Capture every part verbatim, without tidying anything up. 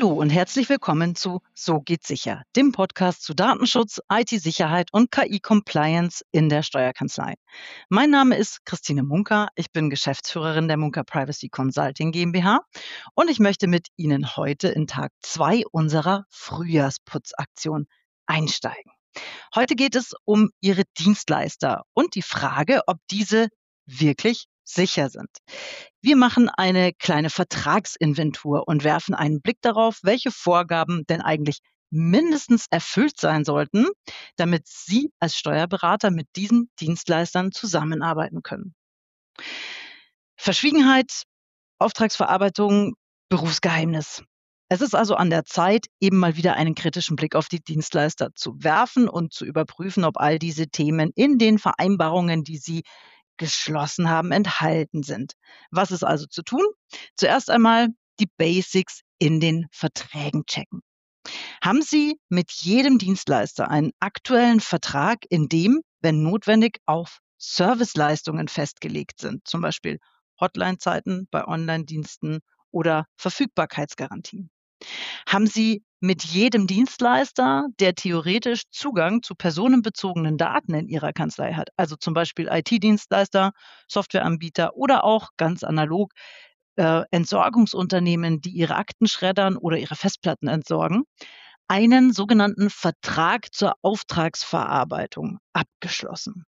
Hallo und herzlich willkommen zu So geht's sicher, dem Podcast zu Datenschutz, I T-Sicherheit und K I-Compliance in der Steuerkanzlei. Mein Name ist Christine Munker, ich bin Geschäftsführerin der Munker Privacy Consulting GmbH und ich möchte mit Ihnen heute in Tag zwei unserer Frühjahrsputzaktion einsteigen. Heute geht es um Ihre Dienstleister und die Frage, ob diese wirklich sicher sind. Wir machen eine kleine Vertragsinventur und werfen einen Blick darauf, welche Vorgaben denn eigentlich mindestens erfüllt sein sollten, damit Sie als Steuerberater mit diesen Dienstleistern zusammenarbeiten können. Verschwiegenheit, Auftragsverarbeitung, Berufsgeheimnis. Es ist also an der Zeit, eben mal wieder einen kritischen Blick auf die Dienstleister zu werfen und zu überprüfen, ob all diese Themen in den Vereinbarungen, die Sie geschlossen haben, enthalten sind. Was ist also zu tun? Zuerst einmal die Basics in den Verträgen checken. Haben Sie mit jedem Dienstleister einen aktuellen Vertrag, in dem, wenn notwendig, auch Serviceleistungen festgelegt sind, zum Beispiel Hotline-Zeiten bei Online-Diensten oder Verfügbarkeitsgarantien? Haben Sie mit jedem Dienstleister, der theoretisch Zugang zu personenbezogenen Daten in Ihrer Kanzlei hat, also zum Beispiel I T-Dienstleister, Softwareanbieter oder auch ganz analog äh, Entsorgungsunternehmen, die ihre Akten schreddern oder ihre Festplatten entsorgen, einen sogenannten Vertrag zur Auftragsverarbeitung abgeschlossen?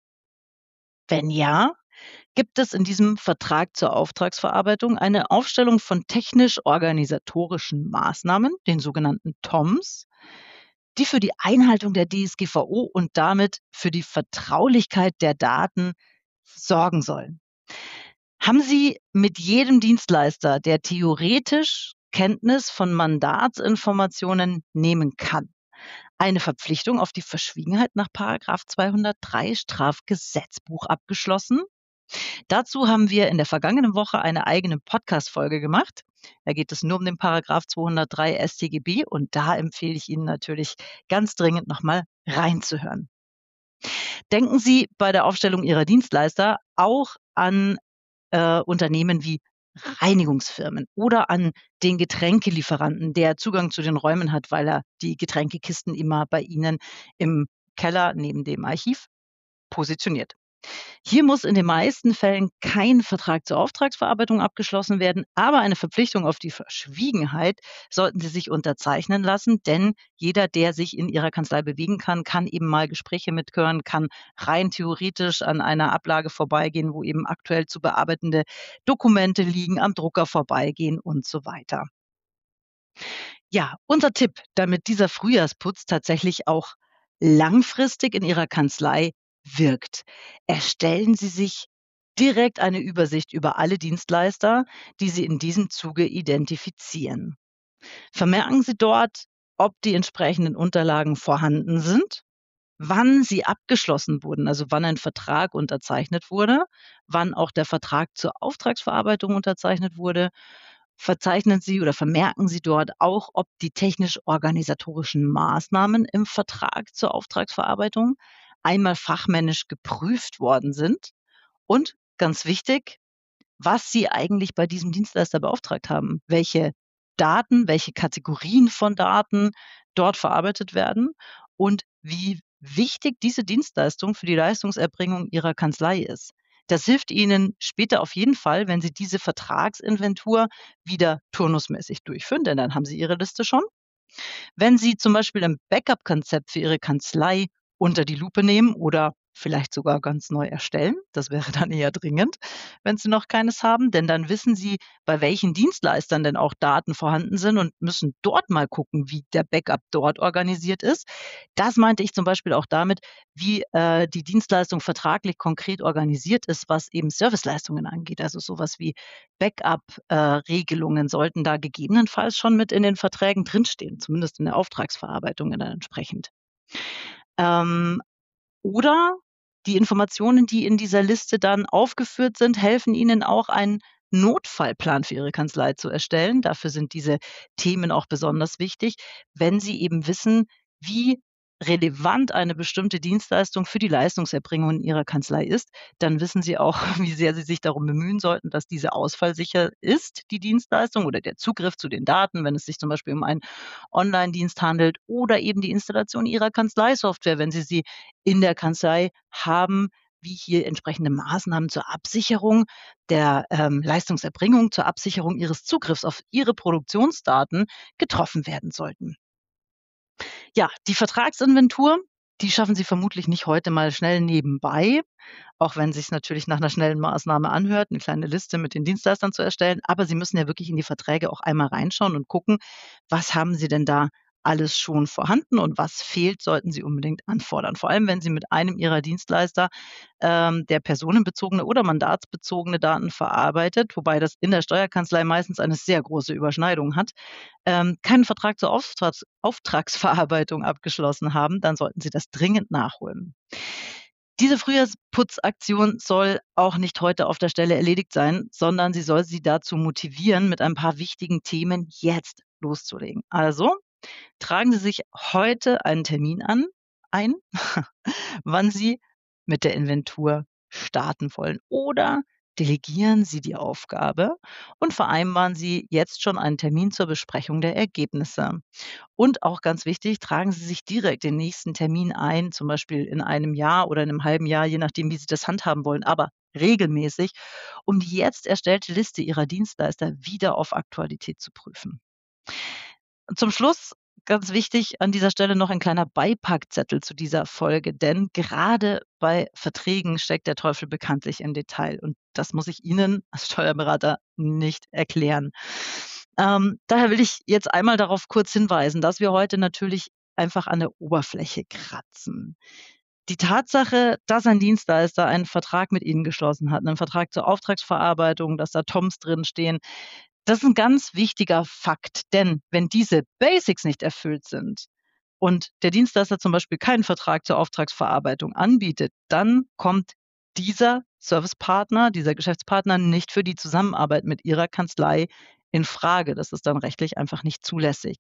Wenn ja, gibt es in diesem Vertrag zur Auftragsverarbeitung eine Aufstellung von technisch-organisatorischen Maßnahmen, den sogenannten T O Ms, die für die Einhaltung der D S G V O und damit für die Vertraulichkeit der Daten sorgen sollen. Haben Sie mit jedem Dienstleister, der theoretisch Kenntnis von Mandatsinformationen nehmen kann, eine Verpflichtung auf die Verschwiegenheit nach Paragraph zweihundertdrei Strafgesetzbuch abgeschlossen? Dazu haben wir in der vergangenen Woche eine eigene Podcast-Folge gemacht. Da geht es nur um den Paragraph zweihundertdrei S t G B und da empfehle ich Ihnen natürlich ganz dringend nochmal reinzuhören. Denken Sie bei der Aufstellung Ihrer Dienstleister auch an äh, Unternehmen wie Reinigungsfirmen oder an den Getränkelieferanten, der Zugang zu den Räumen hat, weil er die Getränkekisten immer bei Ihnen im Keller neben dem Archiv positioniert. Hier muss in den meisten Fällen kein Vertrag zur Auftragsverarbeitung abgeschlossen werden, aber eine Verpflichtung auf die Verschwiegenheit sollten Sie sich unterzeichnen lassen, denn jeder, der sich in Ihrer Kanzlei bewegen kann, kann eben mal Gespräche mithören, kann rein theoretisch an einer Ablage vorbeigehen, wo eben aktuell zu bearbeitende Dokumente liegen, am Drucker vorbeigehen und so weiter. Ja, unser Tipp, damit dieser Frühjahrsputz tatsächlich auch langfristig in Ihrer Kanzlei wirkt. Erstellen Sie sich direkt eine Übersicht über alle Dienstleister, die Sie in diesem Zuge identifizieren. Vermerken Sie dort, ob die entsprechenden Unterlagen vorhanden sind, wann sie abgeschlossen wurden, also wann ein Vertrag unterzeichnet wurde, wann auch der Vertrag zur Auftragsverarbeitung unterzeichnet wurde. Verzeichnen Sie oder vermerken Sie dort auch, ob die technisch-organisatorischen Maßnahmen im Vertrag zur Auftragsverarbeitung einmal fachmännisch geprüft worden sind und ganz wichtig, was Sie eigentlich bei diesem Dienstleister beauftragt haben, welche Daten, welche Kategorien von Daten dort verarbeitet werden und wie wichtig diese Dienstleistung für die Leistungserbringung Ihrer Kanzlei ist. Das hilft Ihnen später auf jeden Fall, wenn Sie diese Vertragsinventur wieder turnusmäßig durchführen, denn dann haben Sie Ihre Liste schon. Wenn Sie zum Beispiel ein Backup-Konzept für Ihre Kanzlei unter die Lupe nehmen oder vielleicht sogar ganz neu erstellen, das wäre dann eher dringend, wenn Sie noch keines haben, denn dann wissen Sie, bei welchen Dienstleistern denn auch Daten vorhanden sind und müssen dort mal gucken, wie der Backup dort organisiert ist. Das meinte ich zum Beispiel auch damit, wie äh, die Dienstleistung vertraglich konkret organisiert ist, was eben Serviceleistungen angeht. Also sowas wie Backup-Regelungen sollten da gegebenenfalls schon mit in den Verträgen drinstehen, zumindest in der Auftragsverarbeitung dann entsprechend. Ähm, oder die Informationen, die in dieser Liste dann aufgeführt sind, helfen Ihnen auch, einen Notfallplan für Ihre Kanzlei zu erstellen. Dafür sind diese Themen auch besonders wichtig, wenn Sie eben wissen, wie relevant eine bestimmte Dienstleistung für die Leistungserbringung in Ihrer Kanzlei ist, dann wissen Sie auch, wie sehr Sie sich darum bemühen sollten, dass diese ausfallsicher ist, die Dienstleistung oder der Zugriff zu den Daten, wenn es sich zum Beispiel um einen Online-Dienst handelt oder eben die Installation Ihrer Kanzleisoftware, wenn Sie sie in der Kanzlei haben, wie hier entsprechende Maßnahmen zur Absicherung der ähm, Leistungserbringung, zur Absicherung Ihres Zugriffs auf Ihre Produktionsdaten getroffen werden sollten. Ja, die Vertragsinventur, die schaffen Sie vermutlich nicht heute mal schnell nebenbei, auch wenn sich's natürlich nach 'ner schnellen Maßnahme anhört, 'ne kleine Liste mit den Dienstleistern zu erstellen. Aber Sie müssen ja wirklich in die Verträge auch einmal reinschauen und gucken, was haben Sie denn da alles schon vorhanden und was fehlt, sollten Sie unbedingt anfordern. Vor allem, wenn Sie mit einem Ihrer Dienstleister, ähm, der personenbezogene oder mandatsbezogene Daten verarbeitet, wobei das in der Steuerkanzlei meistens eine sehr große Überschneidung hat, ähm, keinen Vertrag zur Auftrags Auftragsverarbeitung abgeschlossen haben, dann sollten Sie das dringend nachholen. Diese Frühjahrsputzaktion soll auch nicht heute auf der Stelle erledigt sein, sondern sie soll Sie dazu motivieren, mit ein paar wichtigen Themen jetzt loszulegen. Also, tragen Sie sich heute einen Termin an ein, wann Sie mit der Inventur starten wollen, oder delegieren Sie die Aufgabe und vereinbaren Sie jetzt schon einen Termin zur Besprechung der Ergebnisse. Und auch ganz wichtig, tragen Sie sich direkt den nächsten Termin ein, zum Beispiel in einem Jahr oder in 'nem halben Jahr, je nachdem, wie Sie das handhaben wollen, aber regelmäßig, um die jetzt erstellte Liste Ihrer Dienstleister wieder auf Aktualität zu prüfen. Zum Schluss, ganz wichtig an dieser Stelle noch ein kleiner Beipackzettel zu dieser Folge, denn gerade bei Verträgen steckt der Teufel bekanntlich im Detail und das muss ich Ihnen als Steuerberater nicht erklären. Ähm, daher will ich jetzt einmal darauf kurz hinweisen, dass wir heute natürlich einfach an der Oberfläche kratzen. Die Tatsache, dass ein Dienstleister einen Vertrag mit Ihnen geschlossen hat, 'nen Vertrag zur Auftragsverarbeitung, dass da Toms drinstehen, das ist 'n ganz wichtiger Fakt, denn wenn diese Basics nicht erfüllt sind und der Dienstleister zum Beispiel keinen Vertrag zur Auftragsverarbeitung anbietet, dann kommt dieser Servicepartner, dieser Geschäftspartner nicht für die Zusammenarbeit mit Ihrer Kanzlei infrage. Das ist dann rechtlich einfach nicht zulässig.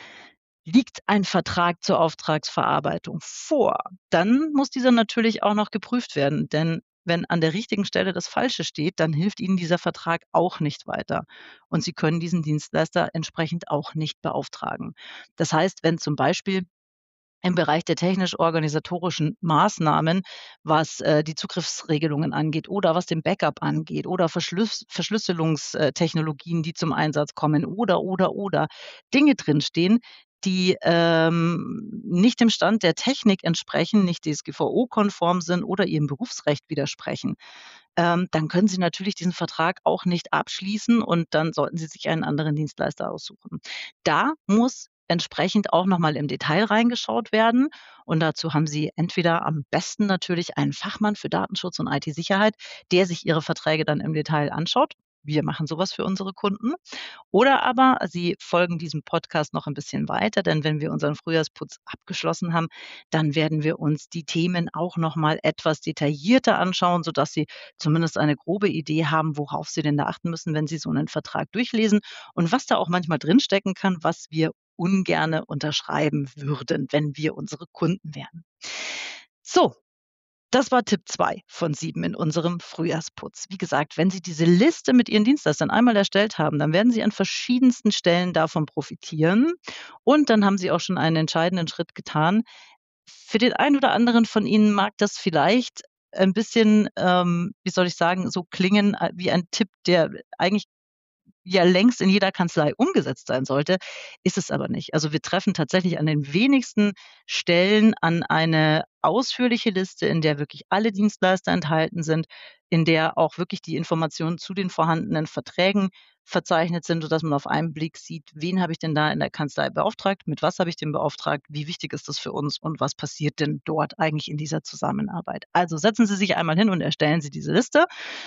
Liegt ein Vertrag zur Auftragsverarbeitung vor, dann muss dieser natürlich auch noch geprüft werden, denn wenn an der richtigen Stelle das Falsche steht, dann hilft Ihnen dieser Vertrag auch nicht weiter und Sie können diesen Dienstleister entsprechend auch nicht beauftragen. Das heißt, wenn zum Beispiel im Bereich der technisch-organisatorischen Maßnahmen, was, äh, die Zugriffsregelungen angeht oder was den Backup angeht oder Verschlüss Verschlüsselungs äh, Technologien, die zum Einsatz kommen oder, oder, oder Dinge drinstehen, die, ähm, nicht dem Stand der Technik entsprechen, nicht D S G V O-konform sind oder Ihrem Berufsrecht widersprechen, ähm, dann können Sie natürlich diesen Vertrag auch nicht abschließen und dann sollten Sie sich einen anderen Dienstleister aussuchen. Da muss entsprechend auch noch mal im Detail reingeschaut werden und dazu haben Sie entweder am besten natürlich einen Fachmann für Datenschutz und IT-Sicherheit, der sich Ihre Verträge dann im Detail anschaut. Wir machen so was für unsere Kunden. Oder aber Sie folgen diesem Podcast noch 'n bisschen weiter, denn wenn wir unseren Frühjahrsputz abgeschlossen haben, dann werden wir uns die Themen auch noch mal etwas detaillierter anschauen, sodass Sie zumindest eine grobe Idee haben, worauf Sie denn da achten müssen, wenn Sie so 'nen Vertrag durchlesen und was da auch manchmal drinstecken kann, was wir ungerne unterschreiben würden, wenn wir unsere Kunden wären. So, das war Tipp zwei von sieben in unserem Frühjahrsputz. Wie gesagt, wenn Sie diese Liste mit Ihren Dienstleistern einmal erstellt haben, dann werden Sie an verschiedensten Stellen davon profitieren und dann haben Sie auch schon einen entscheidenden Schritt getan. Für den einen oder anderen von Ihnen mag das vielleicht ein bisschen, ähm, wie soll ich sagen, so klingen, äh, wie ein Tipp, der eigentlich ja längst in jeder Kanzlei umgesetzt sein sollte, ist es aber nicht. Also, wir treffen tatsächlich an den wenigsten Stellen an eine ausführliche Liste, in der wirklich alle Dienstleister enthalten sind, in der auch wirklich die Informationen zu den vorhandenen Verträgen verzeichnet sind, sodass man auf einen Blick sieht: „Wen habe ich denn da in der Kanzlei beauftragt? Mit was habe ich den beauftragt? Wie wichtig ist das für uns und was passiert denn dort eigentlich in dieser Zusammenarbeit?“ Also, setzen Sie sich einmal hin und erstellen Sie diese Liste.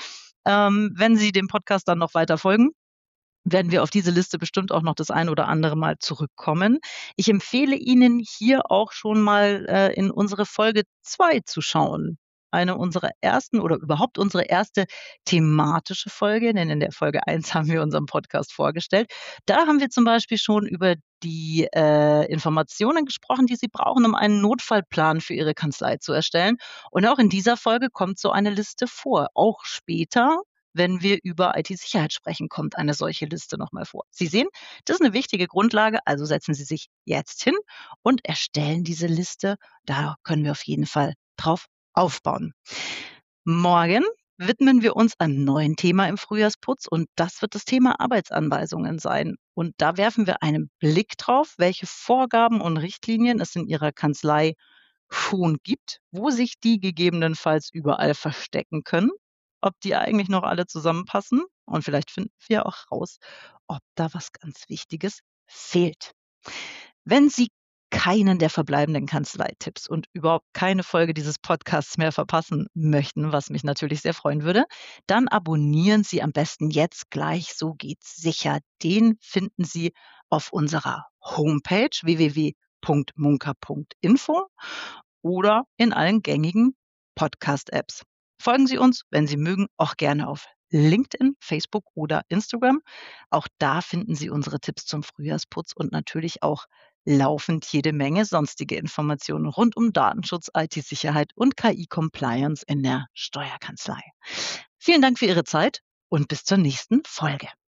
Ähm, wenn Sie dem Podcast dann noch weiter folgen, werden wir auf diese Liste bestimmt auch noch das ein oder andere Mal zurückkommen. Ich empfehle Ihnen hier auch schon mal, äh, in unsere Folge zwei zu schauen. eine unserer ersten oder überhaupt unsere erste thematische Folge, denn in der Folge eins haben wir unseren Podcast vorgestellt. Da haben wir zum Beispiel schon über die äh, Informationen gesprochen, die Sie brauchen, um einen Notfallplan für Ihre Kanzlei zu erstellen. Und auch in dieser Folge kommt so eine Liste vor. Auch später, wenn wir über I T-Sicherheit sprechen, kommt eine solche Liste nochmal vor. Sie sehen, das ist eine wichtige Grundlage, also setzen Sie sich jetzt hin und erstellen diese Liste. Da können wir auf jeden Fall drauf aufbauen. Morgen widmen wir uns einem neuen Thema im Frühjahrsputz und das wird das Thema Arbeitsanweisungen sein. Und da werfen wir einen Blick drauf, welche Vorgaben und Richtlinien es in Ihrer Kanzlei schon gibt, wo sich die gegebenenfalls überall verstecken können, ob die eigentlich noch alle zusammenpassen und vielleicht finden wir auch raus, ob da was ganz Wichtiges fehlt. Wenn Sie keinen der verbleibenden Kanzleitipps und überhaupt keine Folge dieses Podcasts mehr verpassen möchten, was mich natürlich sehr freuen würde, dann abonnieren Sie am besten jetzt gleich, so geht's sicher. Den finden Sie auf unserer Homepage w w w punkt munker punkt info oder in allen gängigen Podcast-Apps. Folgen Sie uns, wenn Sie mögen, auch gerne auf LinkedIn, Facebook oder Instagram. Auch da finden Sie unsere Tipps zum Frühjahrsputz und natürlich auch laufend jede Menge sonstige Informationen rund um Datenschutz, I T-Sicherheit und K I-Compliance in der Steuerkanzlei. Vielen Dank für Ihre Zeit und bis zur nächsten Folge.